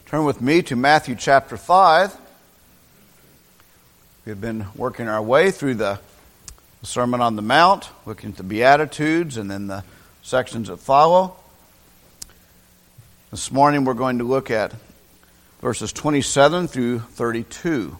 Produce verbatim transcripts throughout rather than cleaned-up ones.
Turn with me to Matthew chapter five. We've been working our way through the Sermon on the Mount, looking at the Beatitudes and then the sections that follow. This morning we're going to look at verses twenty-seven through thirty-two.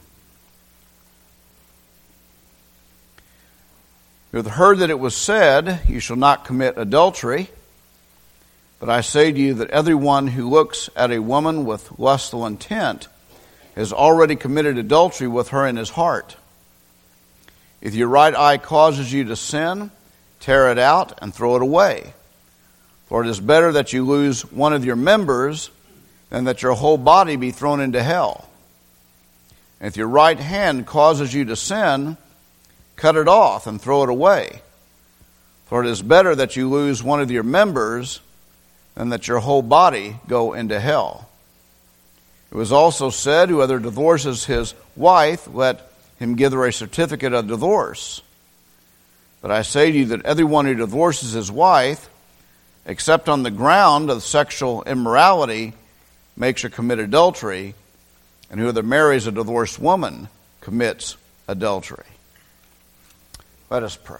You have heard that it was said, "You shall not commit adultery." But I say to you that everyone who looks at a woman with lustful intent has already committed adultery with her in his heart. If your right eye causes you to sin, tear it out and throw it away. For it is better that you lose one of your members than that your whole body be thrown into hell. And if your right hand causes you to sin, cut it off and throw it away. For it is better that you lose one of your members than that your whole body go into hell. It was also said, whoever divorces his wife, let him give her a certificate of divorce. But I say to you that everyone who divorces his wife, except on the ground of sexual immorality, makes her commit adultery, and whoever marries a divorced woman commits adultery. Let us pray.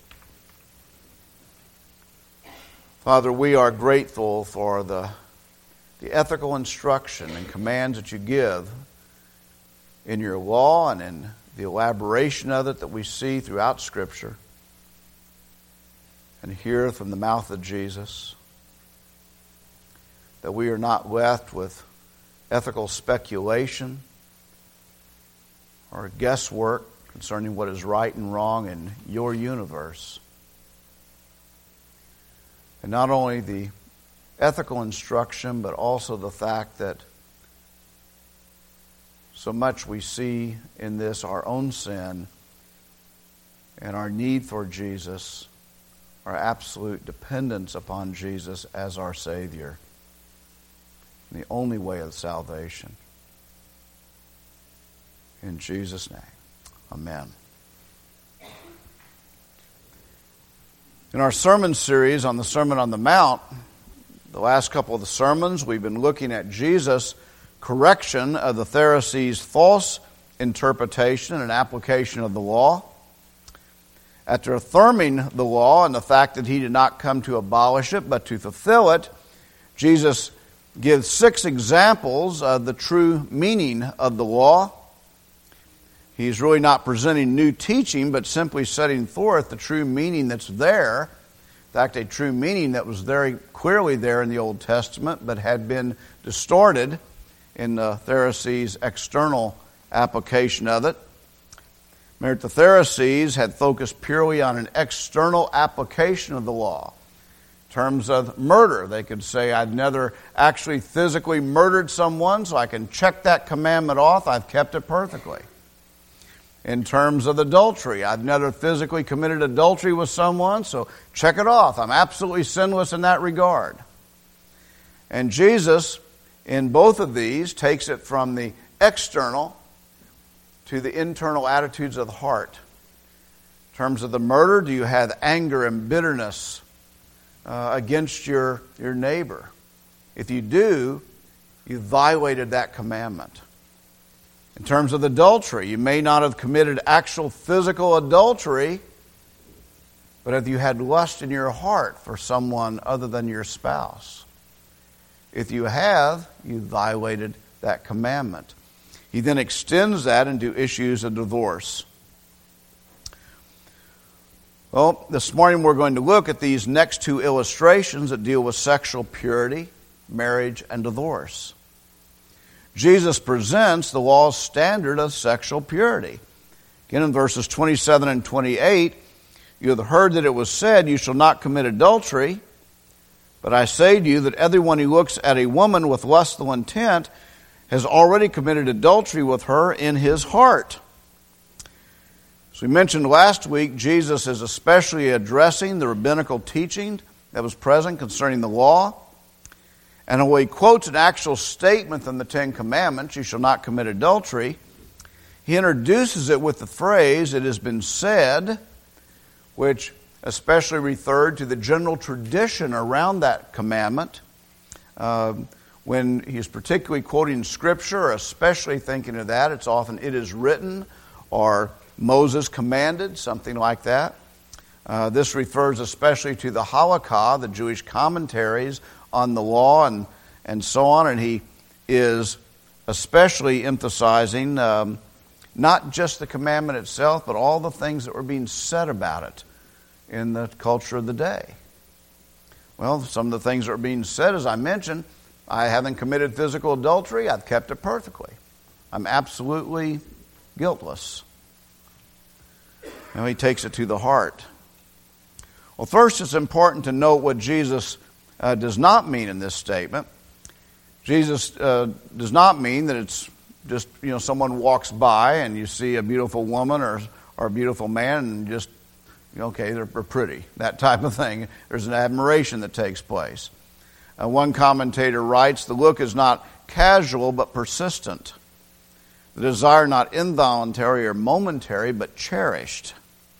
Father, we are grateful for the, the ethical instruction and commands that you give in your law and in the elaboration of it that we see throughout Scripture and hear from the mouth of Jesus, that we are not left with ethical speculation or guesswork concerning what is right and wrong in your universe. And not only the ethical instruction, but also the fact that so much we see in this our own sin and our need for Jesus, our absolute dependence upon Jesus as our Savior, the only way of salvation. In Jesus' name, amen. In our sermon series on the Sermon on the Mount, the last couple of the sermons, we've been looking at Jesus' correction of the Pharisees' false interpretation and application of the law. After affirming the law and the fact that he did not come to abolish it, but to fulfill it, Jesus gives six examples of the true meaning of the law. He's really not presenting new teaching, but simply setting forth the true meaning that's there. In fact, a true meaning that was very clearly there in the Old Testament, but had been distorted in the Pharisees' external application of it. Remember, the Pharisees had focused purely on an external application of the law. In terms of murder, they could say, I've never actually physically murdered someone, so I can check that commandment off. I've kept it perfectly. In terms of adultery, I've never physically committed adultery with someone, so check it off. I'm absolutely sinless in that regard. And Jesus, in both of these, takes it from the external to the internal attitudes of the heart. In terms of the murder, do you have anger and bitterness uh, against your, your neighbor? If you do, you violated that commandment. In terms of adultery, you may not have committed actual physical adultery, but if you had lust in your heart for someone other than your spouse, if you have, you violated that commandment. He then extends that into issues of divorce. Well, this morning we're going to look at these next two illustrations that deal with sexual purity, marriage, and divorce. Jesus presents the law's standard of sexual purity. Again, in verses twenty-seven and twenty-eight, you have heard that it was said, you shall not commit adultery. But I say to you that everyone who looks at a woman with lustful intent has already committed adultery with her in his heart. As we mentioned last week, Jesus is especially addressing the rabbinical teaching that was present concerning the law. And when he quotes an actual statement from the Ten Commandments, you shall not commit adultery, he introduces it with the phrase, it has been said, which especially referred to the general tradition around that commandment. Uh, When he's particularly quoting Scripture, or especially thinking of that, it's often "it is written" or "Moses commanded," something like that. Uh, this refers especially to the Halakha, the Jewish commentaries on the law and, and so on, and he is especially emphasizing um, not just the commandment itself, but all the things that were being said about it in the culture of the day. Well, some of the things that are being said, as I mentioned, I haven't committed physical adultery, I've kept it perfectly. I'm absolutely guiltless. And he takes it to the heart. Well, first it's important to note what Jesus uh, does not mean in this statement. Jesus uh, does not mean that it's just, you know, someone walks by and you see a beautiful woman or, or a beautiful man and just, okay, they're pretty, that type of thing. There's an admiration that takes place. Uh, one commentator writes, the look is not casual but persistent. The desire not involuntary or momentary but cherished.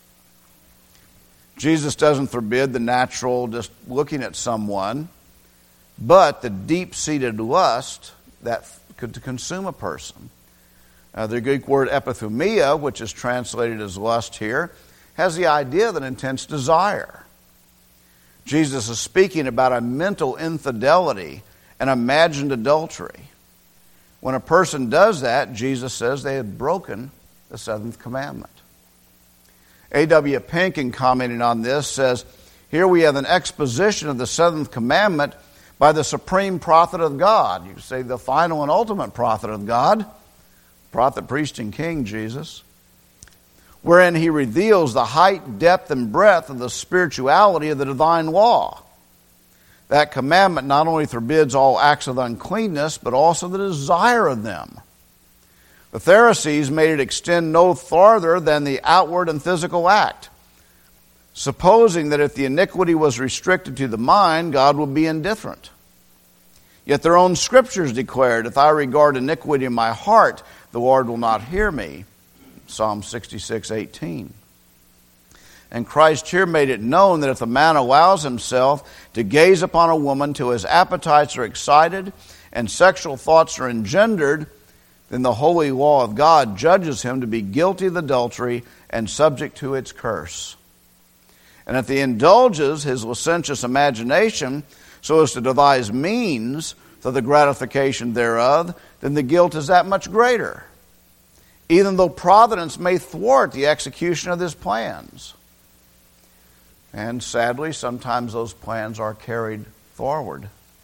Jesus doesn't forbid the natural just looking at someone, but the deep-seated lust that could consume a person. Uh, the Greek word epithumia, which is translated as lust here, has the idea of an intense desire. Jesus is speaking about a mental infidelity, an imagined adultery. When a person does that, Jesus says they have broken the seventh commandment. A W Pink, in commenting on this, says, here we have an exposition of the seventh commandment by the supreme prophet of God. You could say the final and ultimate prophet of God, prophet, priest, and king, Jesus, wherein he reveals the height, depth, and breadth of the spirituality of the divine law. That commandment not only forbids all acts of uncleanness, but also the desire of them. The Pharisees made it extend no farther than the outward and physical act, supposing that if the iniquity was restricted to the mind, God would be indifferent. Yet their own scriptures declared, if I regard iniquity in my heart, the Lord will not hear me. Psalm sixty-six eighteen. And Christ here made it known that if a man allows himself to gaze upon a woman till his appetites are excited and sexual thoughts are engendered, then the holy law of God judges him to be guilty of adultery and subject to its curse. And if he indulges his licentious imagination so as to devise means for the gratification thereof, then the guilt is that much greater, even though providence may thwart the execution of his plans. And sadly, sometimes those plans are carried forward.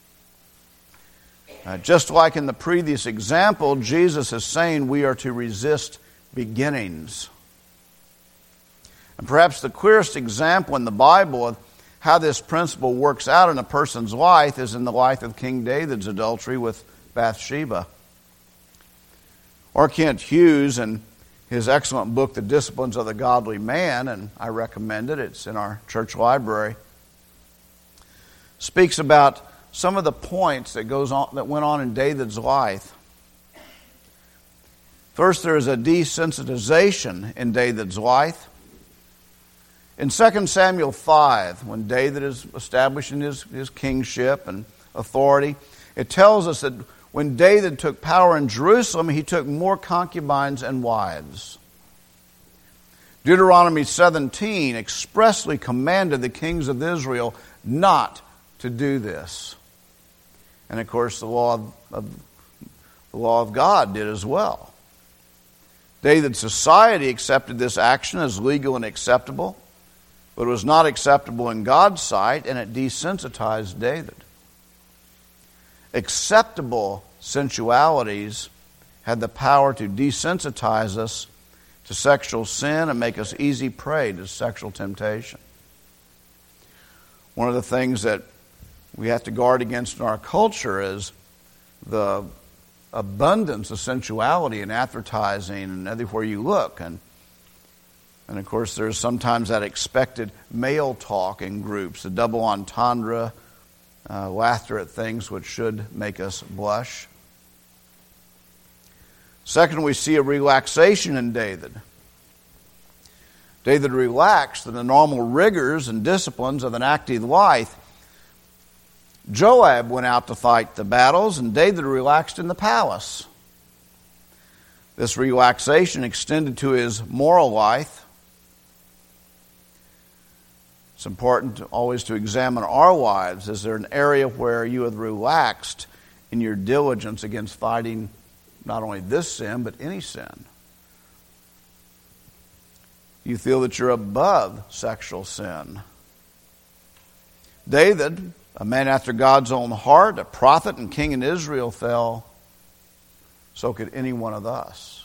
Uh, just like in the previous example, Jesus is saying we are to resist beginnings. And perhaps the clearest example in the Bible of how this principle works out in a person's life is in the life of King David's adultery with Bathsheba. Or Kent Hughes, in his excellent book, The Disciplines of the Godly Man, and I recommend it, it's in our church library, speaks about some of the points that goes on that went on in David's life. First, there is a desensitization in David's life. In Second Samuel five, when David is establishing his, his kingship and authority, it tells us that when David took power in Jerusalem, he took more concubines and wives. Deuteronomy seventeen expressly commanded the kings of Israel not to do this. And of course, the law of, of, the law of God did as well. David's society accepted this action as legal and acceptable, but it was not acceptable in God's sight, and it desensitized David. Acceptable sensualities had the power to desensitize us to sexual sin and make us easy prey to sexual temptation. One of the things that we have to guard against in our culture is the abundance of sensuality in advertising and everywhere you look. And, and of course, there's sometimes that expected male talk in groups, the double entendre, uh, laughter at things which should make us blush. Second, we see a relaxation in David. David relaxed in the normal rigors and disciplines of an active life. Joab went out to fight the battles, and David relaxed in the palace. This relaxation extended to his moral life. It's important to always to examine our lives. Is there an area where you have relaxed in your diligence against fighting not only this sin, but any sin? You feel that you're above sexual sin. David, a man after God's own heart, a prophet and king in Israel, fell. So could any one of us.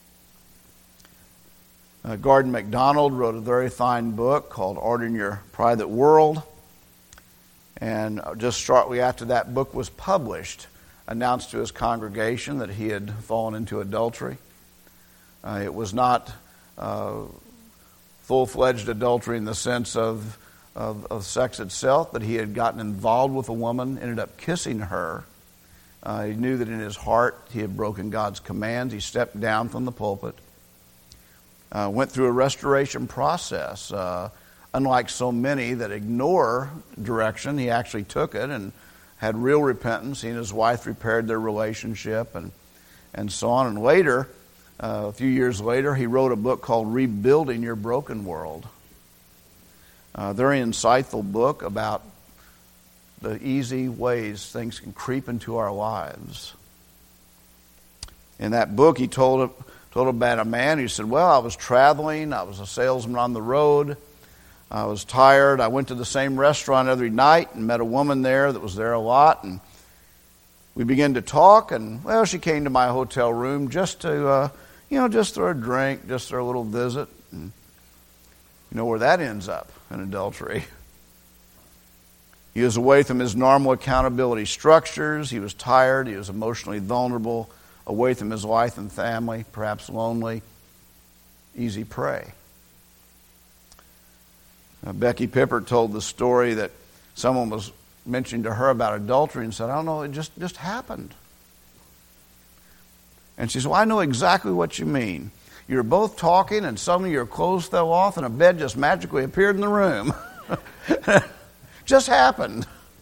Uh, Gordon MacDonald wrote a very fine book called Order in Your Private World. And just shortly after that book was published, announced to his congregation that he had fallen into adultery. Uh, it was not uh, full-fledged adultery in the sense of, of, of sex itself, but he had gotten involved with a woman, ended up kissing her. Uh, he knew that in his heart he had broken God's commands. He stepped down from the pulpit, uh, went through a restoration process. Uh, unlike so many that ignore direction, he actually took it and had real repentance. He and his wife repaired their relationship and, and so on. And later, Uh, a few years later, he wrote a book called Rebuilding Your Broken World. A very insightful book about the easy ways things can creep into our lives. In that book, he told, told about a man. He said, well, I was traveling. I was a salesman on the road. I was tired. I went to the same restaurant every night and met a woman there that was there a lot. And we began to talk. And, well, she came to my hotel room just to... Uh, You know, just for a drink, just for a little visit. And you know where that ends up, in adultery. He was away from his normal accountability structures. He was tired. He was emotionally vulnerable, away from his wife and family, perhaps lonely. Easy prey. Now, Becky Pippert told the story that someone was mentioning to her about adultery and said, I don't know, it just, just happened. And she said, well, I know exactly what you mean. You were both talking and suddenly your clothes fell off and a bed just magically appeared in the room. Just happened.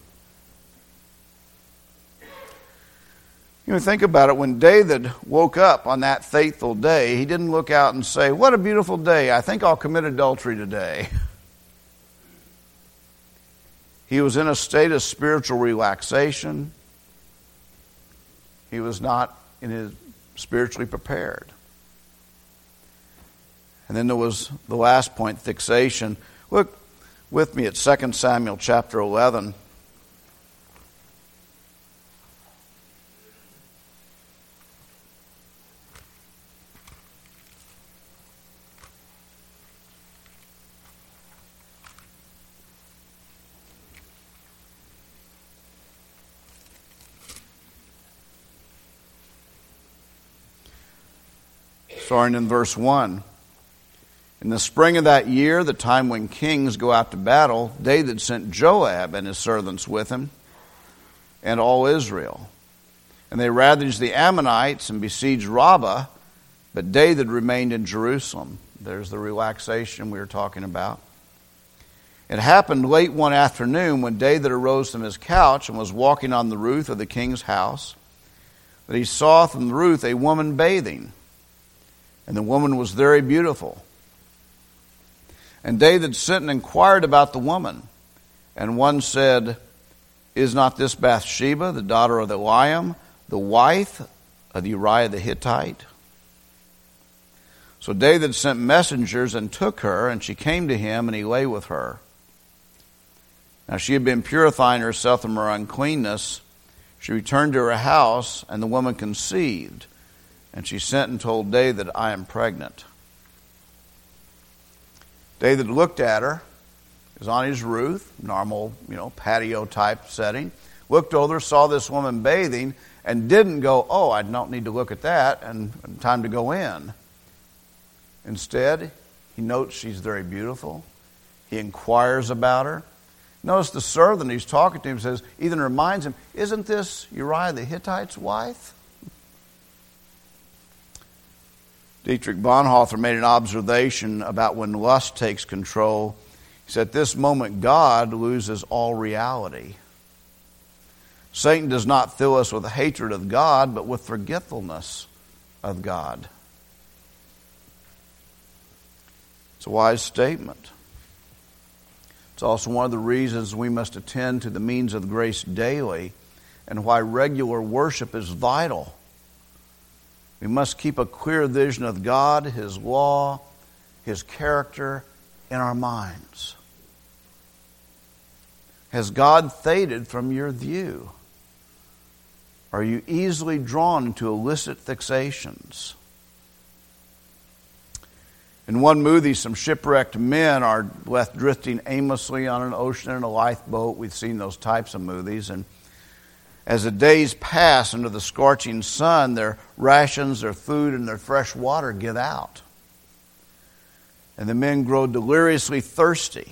You know, think about it. When David woke up on that fateful day, he didn't look out and say, what a beautiful day. I think I'll commit adultery today. He was in a state of spiritual relaxation. He was not in his spiritually prepared. And then there was the last point, fixation. Look with me at Second Samuel chapter eleven. Starting in verse one. In the spring of that year, the time when kings go out to battle, David sent Joab and his servants with him and all Israel. And they ravaged the Ammonites and besieged Rabbah, but David remained in Jerusalem. There's the relaxation we were talking about. It happened late one afternoon when David arose from his couch and was walking on the roof of the king's house, that he saw from the roof a woman bathing. And the woman was very beautiful. And David sent and inquired about the woman. And one said, is not this Bathsheba, the daughter of Eliam, the wife of Uriah the Hittite? So David sent messengers and took her, and she came to him, and he lay with her. Now she had been purifying herself from her uncleanness. She returned to her house, and the woman conceived. And she sent and told David, I am pregnant. David looked at her. He was on his roof, normal, you know, patio type setting. Looked over, saw this woman bathing, and didn't go, oh, I don't need to look at that, and time to go in. Instead, he notes she's very beautiful. He inquires about her. Notice the servant he's talking to him says, even reminds him, isn't this Uriah the Hittite's wife? Dietrich Bonhoeffer made an observation about when lust takes control. He said, at this moment, God loses all reality. Satan does not fill us with hatred of God, but with forgetfulness of God. It's a wise statement. It's also one of the reasons we must attend to the means of grace daily and why regular worship is vital. We must keep a clear vision of God, His law, His character in our minds. Has God faded from your view? Are you easily drawn to illicit fixations? In one movie, some shipwrecked men are left drifting aimlessly on an ocean in a lifeboat. We've seen those types of movies. And as the days pass under the scorching sun, their rations, their food, and their fresh water give out. And the men grow deliriously thirsty.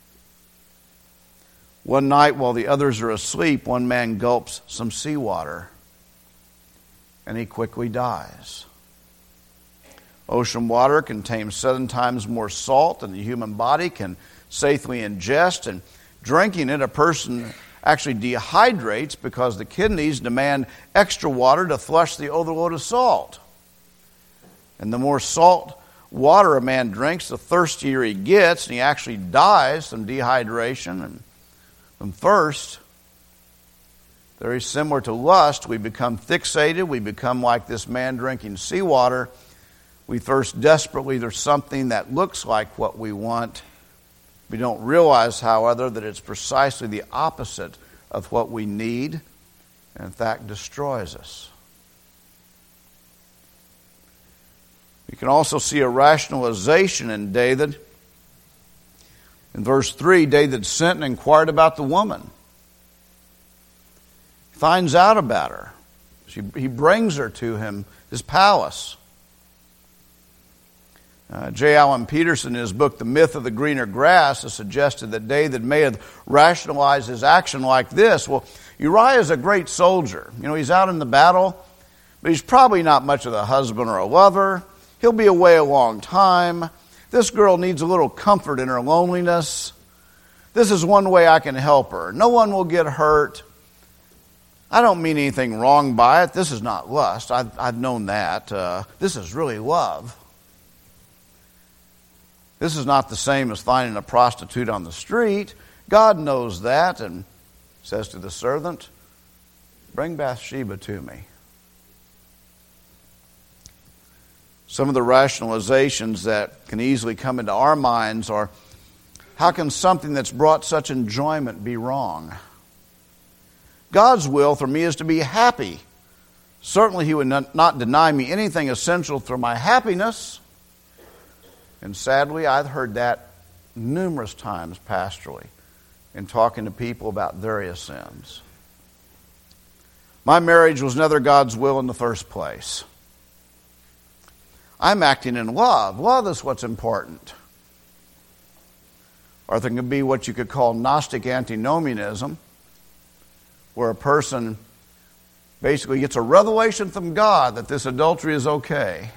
One night, while the others are asleep, one man gulps some seawater, and he quickly dies. Ocean water contains seven times more salt than the human body can safely ingest, and drinking it, a person actually dehydrates because the kidneys demand extra water to flush the overload of salt. And the more salt water a man drinks, the thirstier he gets, and he actually dies from dehydration and from thirst. Very similar to lust, we become fixated, we become like this man drinking seawater. We thirst desperately. There's something that looks like what we want. We don't realize, however, that it's precisely the opposite of what we need, and in fact destroys us. We can also see a rationalization in David. In verse three, David sent and inquired about the woman. He finds out about her. She, he brings her to him, his palace. Uh, J. Allen Peterson, in his book, The Myth of the Greener Grass, has suggested that David may have rationalized his action like this. Well, Uriah is a great soldier. You know, he's out in the battle, but he's probably not much of a husband or a lover. He'll be away a long time. This girl needs a little comfort in her loneliness. This is one way I can help her. No one will get hurt. I don't mean anything wrong by it. This is not lust. I've, I've known that. Uh, this is really love. This is not the same as finding a prostitute on the street. God knows that and says to the servant, bring Bathsheba to me. Some of the rationalizations that can easily come into our minds are, how can something that's brought such enjoyment be wrong? God's will for me is to be happy. Certainly He would not, not deny me anything essential for my happiness. And sadly, I've heard that numerous times pastorally in talking to people about various sins. My marriage was never God's will in the first place. I'm acting in love. Love is what's important. Or there can be what you could call Gnostic antinomianism, where a person basically gets a revelation from God that this adultery is okay.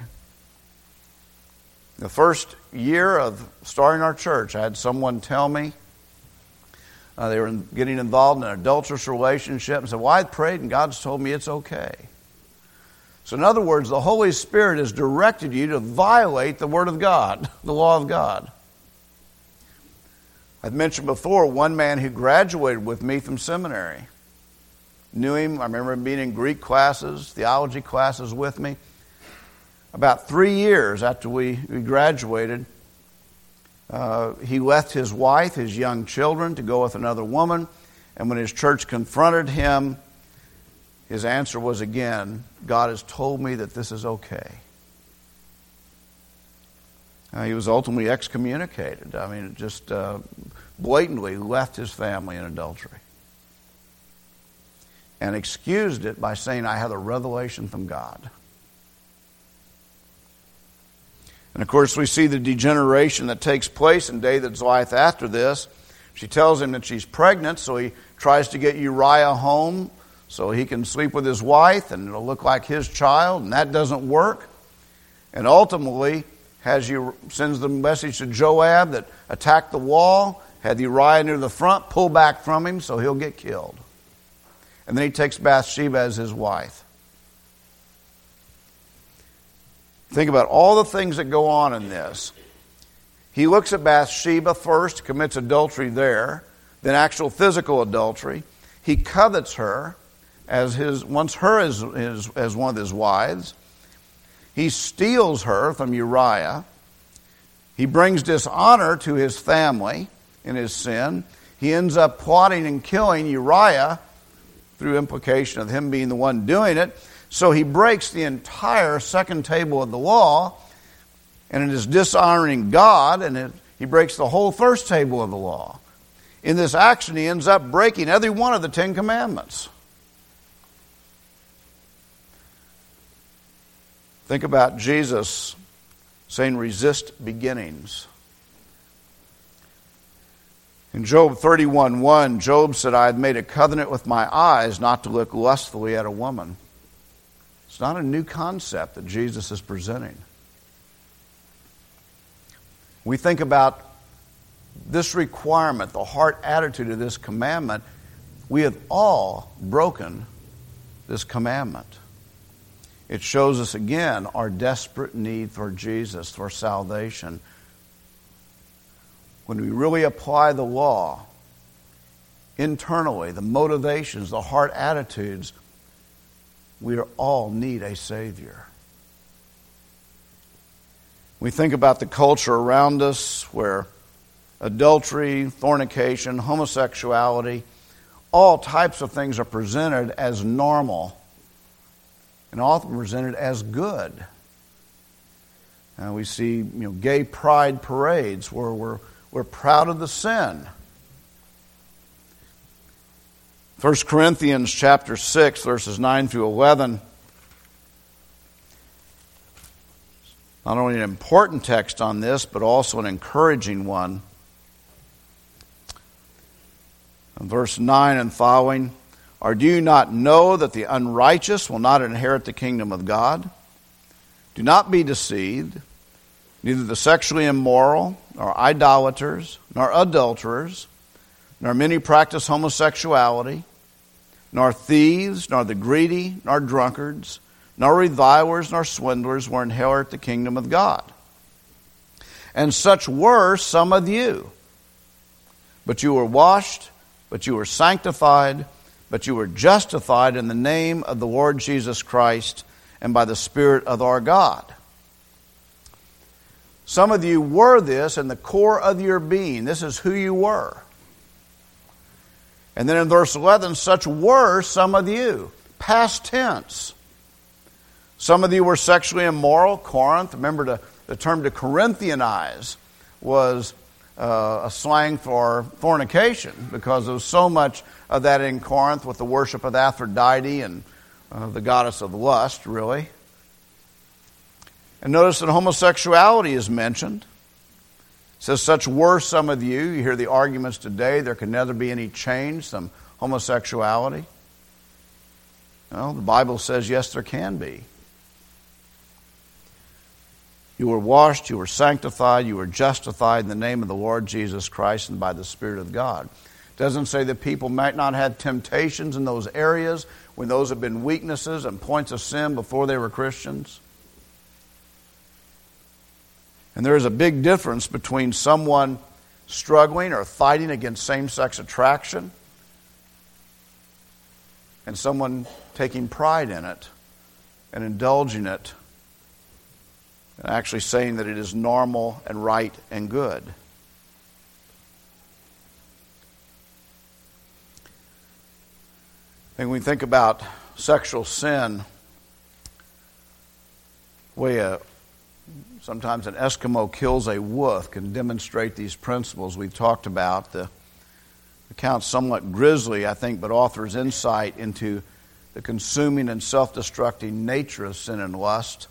The first year of starting our church, I had someone tell me uh, they were getting involved in an adulterous relationship and said, well, I prayed and God's told me it's okay. So in other words, the Holy Spirit has directed you to violate the Word of God, the law of God. I've mentioned before one man who graduated with me from seminary. Knew him, I remember him being in Greek classes, theology classes with me. About three years after we, we graduated, uh, he left his wife, his young children, to go with another woman. And when his church confronted him, his answer was again, God has told me that this is okay. Uh, he was ultimately excommunicated. I mean, just uh, blatantly left his family in adultery. And excused it by saying, I had a revelation from God. And of course, we see the degeneration that takes place in David's life after this. She tells him that she's pregnant, so he tries to get Uriah home so he can sleep with his wife and it'll look like his child, and that doesn't work. And ultimately, has you sends the message to Joab that attack the wall, had Uriah near the front, pull back from him so he'll get killed. And then he takes Bathsheba as his wife. Think about all the things that go on in this. He looks at Bathsheba first, commits adultery there, then actual physical adultery. He covets her as his, wants her as, his, as one of his wives. He steals her from Uriah. He brings dishonor to his family in his sin. He ends up plotting and killing Uriah through implication of him being the one doing it. So he breaks the entire second table of the law, and it is dishonoring God, and it, he breaks the whole first table of the law. In this action, he ends up breaking every one of the Ten Commandments. Think about Jesus saying, resist beginnings. In Job thirty-one one, Job said, I had made a covenant with my eyes not to look lustfully at a woman. It's not a new concept that Jesus is presenting. We think about this requirement, the heart attitude of this commandment. We have all broken this commandment. It shows us again our desperate need for Jesus, for salvation. When we really apply the law internally, the motivations, the heart attitudes, we all need a Savior. We think about the culture around us where adultery, fornication, homosexuality, all types of things are presented as normal and often presented as good. And we see, you know, gay pride parades where we're, we're proud of the sin. First Corinthians chapter six, verses nine through eleven. Not only an important text on this, but also an encouraging one. In verse nine and following, or do you not know that the unrighteous will not inherit the kingdom of God? Do not be deceived. Neither the sexually immoral, nor idolaters, nor adulterers, nor many practice homosexuality, nor thieves, nor the greedy, nor drunkards, nor revilers, nor swindlers will inherit the kingdom of God. And such were some of you. But you were washed, but you were sanctified, but you were justified in the name of the Lord Jesus Christ and by the Spirit of our God. Some of you were this in the core of your being. This is who you were. And then in verse eleven, such were some of you. Past tense. Some of you were sexually immoral. Corinth, remember the, the term to Corinthianize was uh, a slang for fornication, because there was so much of that in Corinth with the worship of Aphrodite and uh, the goddess of lust, really. And notice that homosexuality is mentioned. It says, such were some of you. You hear the arguments today, there can never be any change, some homosexuality. Well, the Bible says, yes, there can be. You were washed, you were sanctified, you were justified in the name of the Lord Jesus Christ and by the Spirit of God. It doesn't say that people might not have temptations in those areas when those have been weaknesses and points of sin before they were Christians. And there is a big difference between someone struggling or fighting against same-sex attraction and someone taking pride in it and indulging it and actually saying that it is normal and right and good. And when we think about sexual sin, we uh, sometimes an Eskimo kills a wolf can demonstrate these principles we've talked about. The account's somewhat grisly, I think, but offers insight into the consuming and self-destructing nature of sin and lust.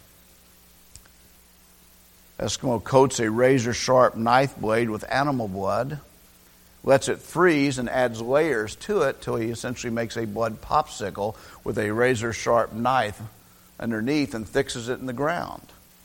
Eskimo coats a razor-sharp knife blade with animal blood, lets it freeze, and adds layers to it till he essentially makes a blood popsicle with a razor-sharp knife underneath and fixes it in the ground.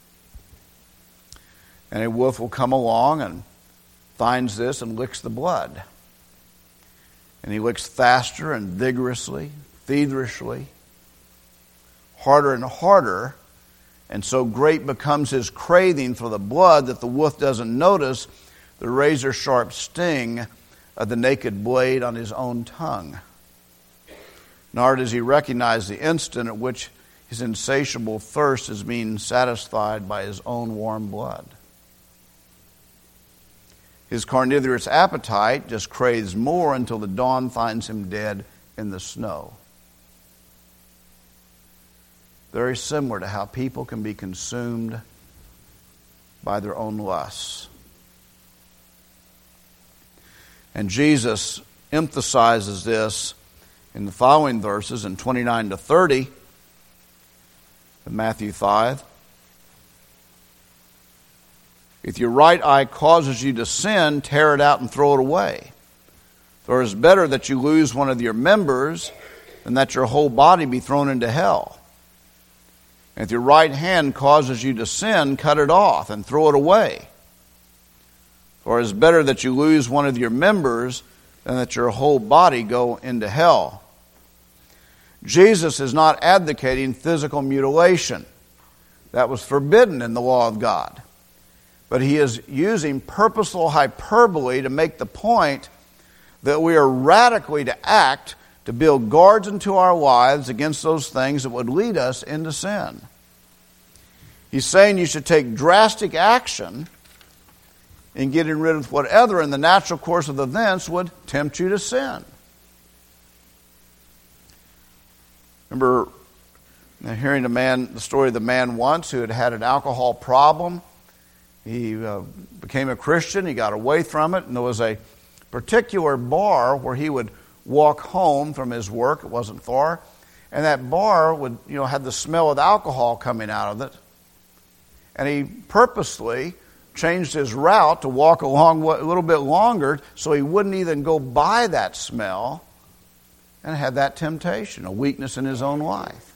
And a wolf will come along and finds this and licks the blood. And he licks faster and vigorously, feverishly, harder and harder, and so great becomes his craving for the blood that the wolf doesn't notice the razor-sharp sting of the naked blade on his own tongue. Nor does he recognize the instant at which his insatiable thirst is being satisfied by his own warm blood. His carnivorous appetite just craves more until the dawn finds him dead in the snow. Very similar to how people can be consumed by their own lusts. And Jesus emphasizes this in the following verses in twenty-nine to thirty of Matthew five. If your right eye causes you to sin, tear it out and throw it away. For it is better that you lose one of your members than that your whole body be thrown into hell. And if your right hand causes you to sin, cut it off and throw it away. For it is better that you lose one of your members than that your whole body go into hell. Jesus is not advocating physical mutilation. That was forbidden in the law of God. But he is using purposeful hyperbole to make the point that we are radically to act to build guards into our lives against those things that would lead us into sin. He's saying you should take drastic action in getting rid of whatever in the natural course of events would tempt you to sin. Remember hearing a man, the story of the man once who had had an alcohol problem. He uh, became a Christian. He got away from it. And there was a particular bar where he would walk home from his work. It wasn't far. And that bar would, you know, had the smell of alcohol coming out of it. And he purposely changed his route to walk along a little bit longer so he wouldn't even go by that smell and had that temptation, a weakness in his own life.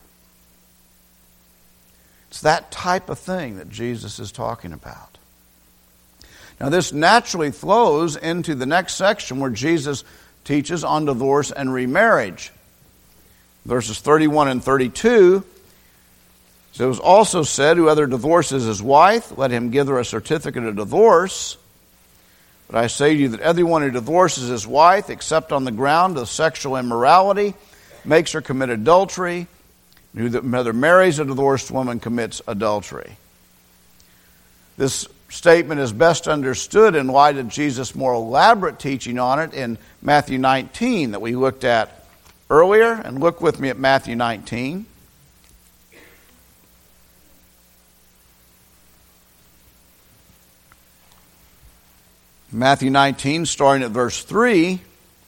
It's that type of thing that Jesus is talking about. Now, this naturally flows into the next section where Jesus teaches on divorce and remarriage. Verses thirty-one and thirty-two. So it was also said, whoever divorces his wife, let him give her a certificate of divorce. But I say to you that everyone who divorces his wife, except on the ground of sexual immorality, makes her commit adultery. Whoever marries a divorced woman commits adultery. This statement is best understood in light of Jesus' more elaborate teaching on it in Matthew nineteen that we looked at earlier. And look with me at Matthew nineteen. Matthew nineteen, starting at verse three.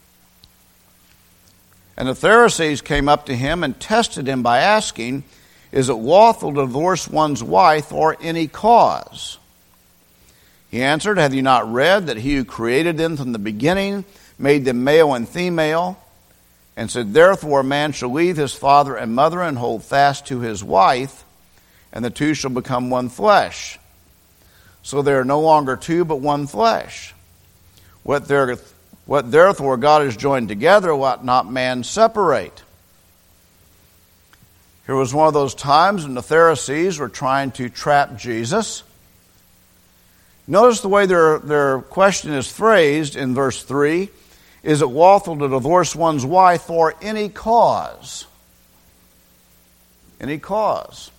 And the Pharisees came up to him and tested him by asking, is it lawful to divorce one's wife for any cause? He answered, have you not read that he who created them from the beginning made them male and female? And said, therefore a man shall leave his father and mother and hold fast to his wife, and the two shall become one flesh. So they are no longer two, but one flesh. What, there, what therefore God has joined together, let not man separate. Here was one of those times when the Pharisees were trying to trap Jesus. Notice the way their, their question is phrased in verse three. Is it lawful to divorce one's wife for any cause? Any cause.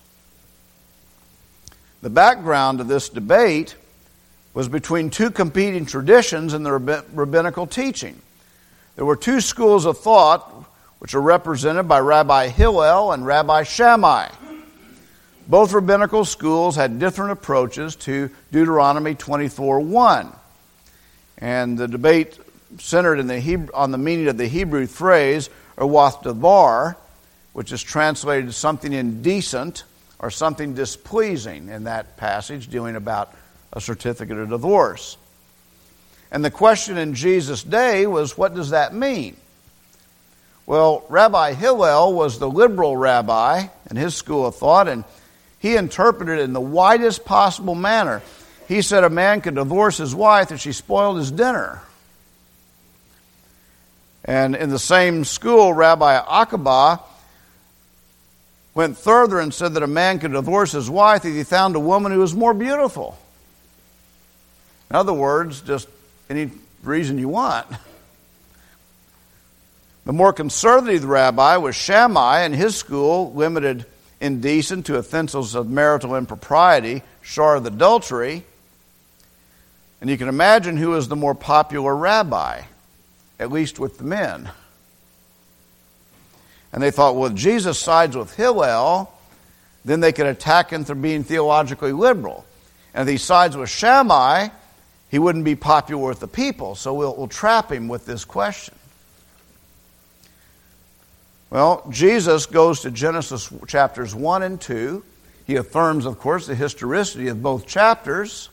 The background of this debate was between two competing traditions in the rabbinical teaching. There were two schools of thought which are represented by Rabbi Hillel and Rabbi Shammai. Both rabbinical schools had different approaches to Deuteronomy twenty-four one. And the debate centered in the Hebrew, on the meaning of the Hebrew phrase, erwath davar, which is translated as something indecent or something displeasing in that passage, dealing about a certificate of divorce. And the question in Jesus' day was, what does that mean? Well, Rabbi Hillel was the liberal rabbi in his school of thought, and he interpreted it in the widest possible manner. He said a man could divorce his wife if she spoiled his dinner. And in the same school, Rabbi Akiba went further and said that a man could divorce his wife if he found a woman who was more beautiful. In other words, just any reason you want. The more conservative rabbi was Shammai, and his school limited indecent to offenses of marital impropriety, short of adultery. And you can imagine who was the more popular rabbi, at least with the men. And they thought, well, if Jesus sides with Hillel, then they could attack him for being theologically liberal. And if he sides with Shammai, he wouldn't be popular with the people. So we'll, we'll trap him with this question. Well, Jesus goes to Genesis chapters one and two. He affirms, of course, the historicity of both chapters.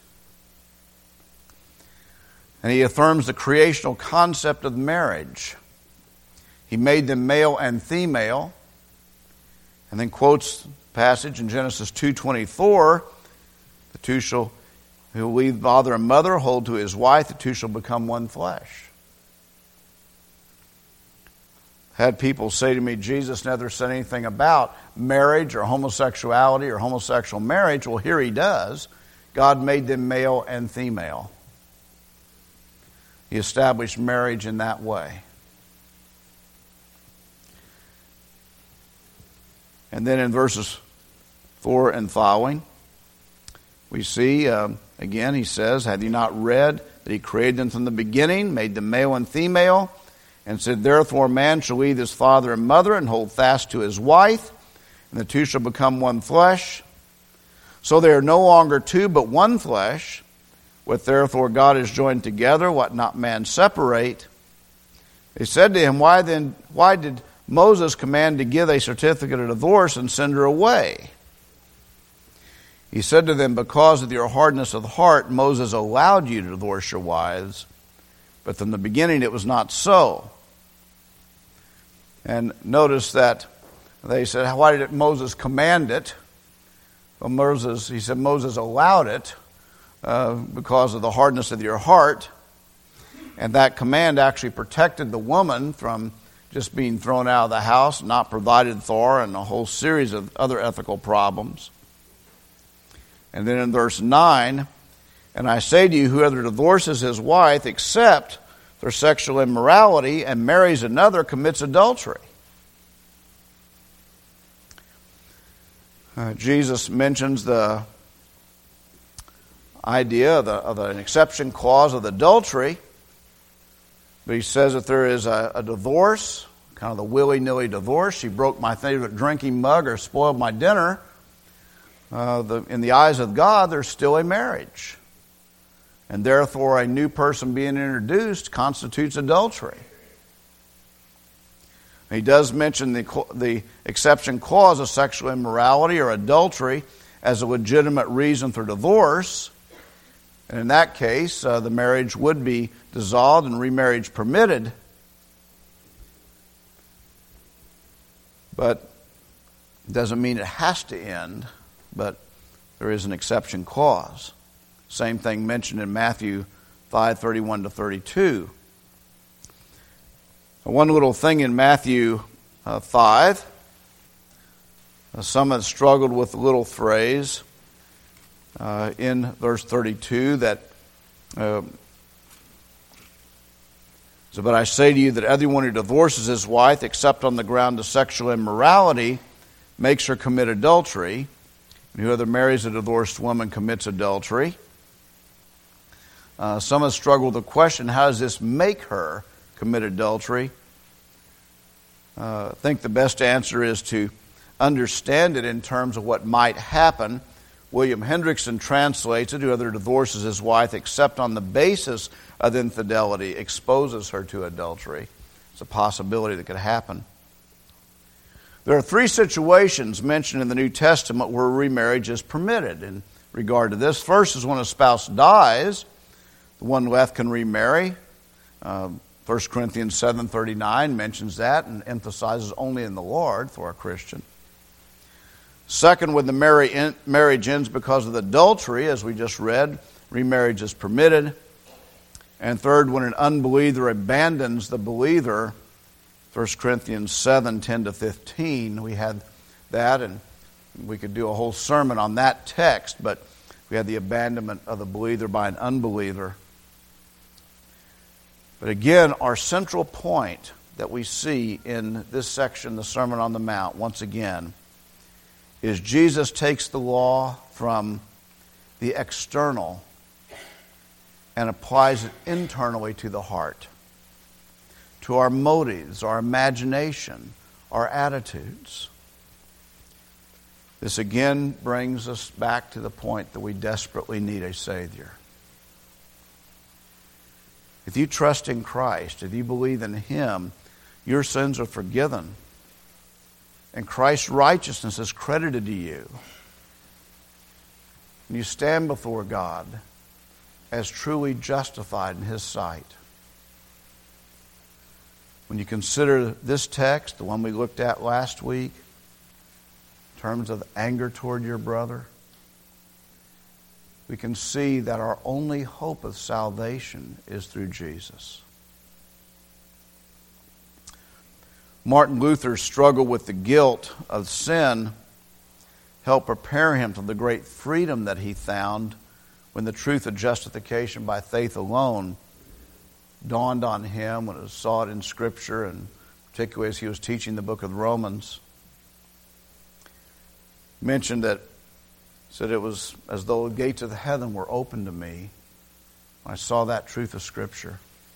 And he affirms the creational concept of marriage. He made them male and female. And then quotes passage in Genesis two twenty-four, the two shall who will leave father and mother, hold to his wife, the two shall become one flesh. Had people say to me, Jesus never said anything about marriage or homosexuality or homosexual marriage. Well, here he does. God made them male and female. He established marriage in that way. And then in verses four and following, we see, um, again, he says, have you not read that he created them from the beginning, made them male and female, and said, therefore man shall leave his father and mother and hold fast to his wife, and the two shall become one flesh. So they are no longer two, but one flesh. What therefore God has joined together, what not man separate. They said to him, why then, why did Moses command to give a certificate of divorce and send her away? He said to them, because of your hardness of heart, Moses allowed you to divorce your wives, but from the beginning it was not so. And notice that they said, why did Moses command it? Well, Moses, he said Moses allowed it uh, because of the hardness of your heart. And that command actually protected the woman from just being thrown out of the house, not provided for, and a whole series of other ethical problems. And then in verse nine, and I say to you, whoever divorces his wife except for sexual immorality and marries another commits adultery. Uh, Jesus mentions the idea of, the, of an exception clause of adultery, but he says that there is a, a divorce, kind of the willy-nilly divorce. She broke my favorite drinking mug or spoiled my dinner. Uh, the, in the eyes of God, there's still a marriage. And therefore, a new person being introduced constitutes adultery. He does mention the, the exception clause of sexual immorality or adultery as a legitimate reason for divorce. And in that case, uh, the marriage would be dissolved and remarriage permitted. But it doesn't mean it has to end, but there is an exception clause. Same thing mentioned in Matthew five, thirty-one to thirty-two. One little thing in Matthew uh, five, uh, some have struggled with the little phrase uh, in verse thirty-two that, uh, so, but I say to you that everyone who divorces his wife except on the ground of sexual immorality makes her commit adultery, and whoever marries a divorced woman commits adultery. Uh, some have struggled with the question, how does this make her commit adultery? Uh, I think the best answer is to understand it in terms of what might happen. William Hendrickson translates it, whoever divorces his wife except on the basis of infidelity exposes her to adultery. It's a possibility that could happen. There are three situations mentioned in the New Testament where remarriage is permitted in regard to this. First is when a spouse dies. The one left can remarry. Uh, First Corinthians seven thirty-nine mentions that and emphasizes only in the Lord for a Christian. Second, when the marriage ends because of adultery, as we just read, remarriage is permitted. And third, when an unbeliever abandons the believer, First Corinthians seven, ten to fifteen, we had that, and we could do a whole sermon on that text, but we had the abandonment of the believer by an unbeliever. But again, our central point that we see in this section, the Sermon on the Mount, once again, is Jesus takes the law from the external and applies it internally to the heart, to our motives, our imagination, our attitudes. This again brings us back to the point that we desperately need a Savior. If you trust in Christ, if you believe in Him, your sins are forgiven, and Christ's righteousness is credited to you. And you stand before God as truly justified in His sight. When you consider this text, the one we looked at last week, in terms of anger toward your brother, we can see that our only hope of salvation is through Jesus. Martin Luther's struggle with the guilt of sin helped prepare him for the great freedom that he found when the truth of justification by faith alone dawned on him, when he saw it in Scripture, and particularly as he was teaching the book of Romans. He mentioned that, said it was as though the gates of heaven were open to me when I saw that truth of Scripture.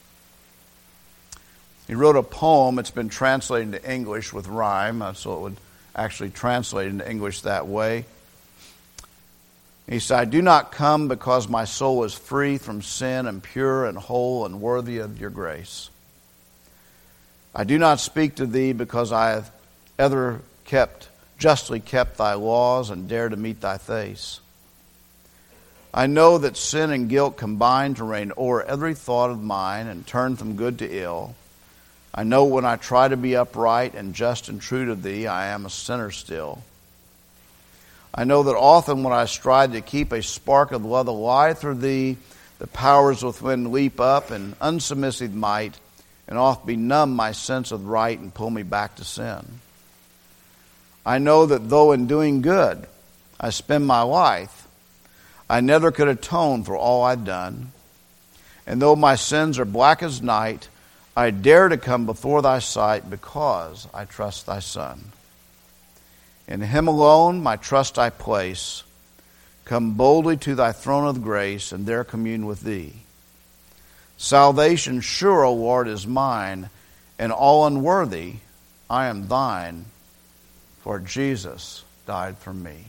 He wrote a poem. It's been translated into English with rhyme, so it would actually translate into English that way. He said, I do not come because my soul is free from sin and pure and whole and worthy of your grace. I do not speak to thee because I have ever kept, justly kept thy laws and dare to meet thy face. I know that sin and guilt combine to reign o'er every thought of mine and turn from good to ill. I know when I try to be upright and just and true to thee, I am a sinner still. I know that often when I strive to keep a spark of love alive through thee, the powers within leap up in unsubmissive might, and oft benumb my sense of right and pull me back to sin. I know that though in doing good I spend my life, I never could atone for all I've done. And though my sins are black as night, I dare to come before thy sight because I trust thy Son. In him alone my trust I place. Come boldly to thy throne of grace and there commune with thee. Salvation sure, O Lord, is mine, and all unworthy I am thine, for Jesus died for me.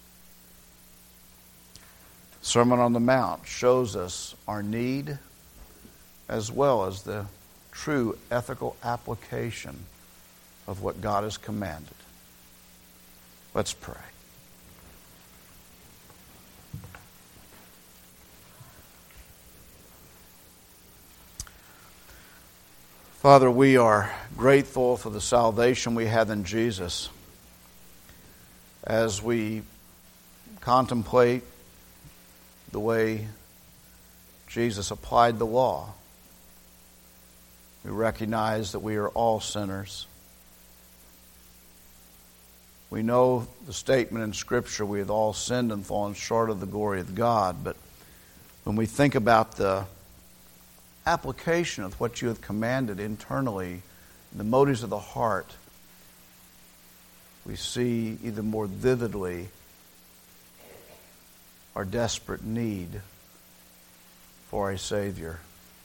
Sermon on the Mount shows us our need as well as the true ethical application of what God has commanded. Let's pray. Father, we are grateful for the salvation we have in Jesus. As we contemplate the way Jesus applied the law, we recognize that we are all sinners. We know the statement in Scripture, we have all sinned and fallen short of the glory of God. But when we think about the application of what you have commanded internally, the motives of the heart, we see even more vividly our desperate need for a Savior.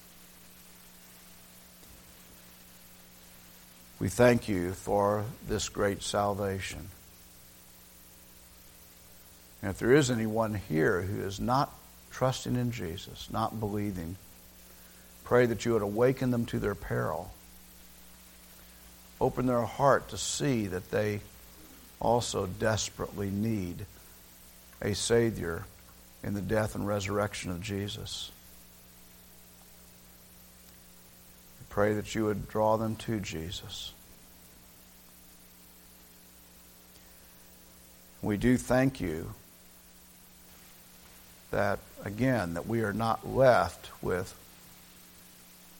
We thank you for this great salvation. And if there is anyone here who is not trusting in Jesus, not believing, pray that you would awaken them to their peril. Open their heart to see that they also desperately need a Savior in the death and resurrection of Jesus. Pray that you would draw them to Jesus. We do thank you that, again, that we are not left with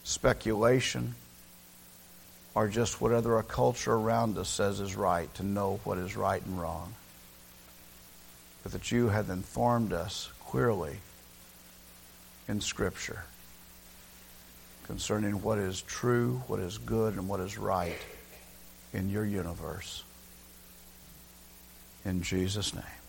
speculation, or just whatever a culture around us says is right, to know what is right and wrong. But that you have informed us clearly in Scripture concerning what is true, what is good, and what is right in your universe. In Jesus' name.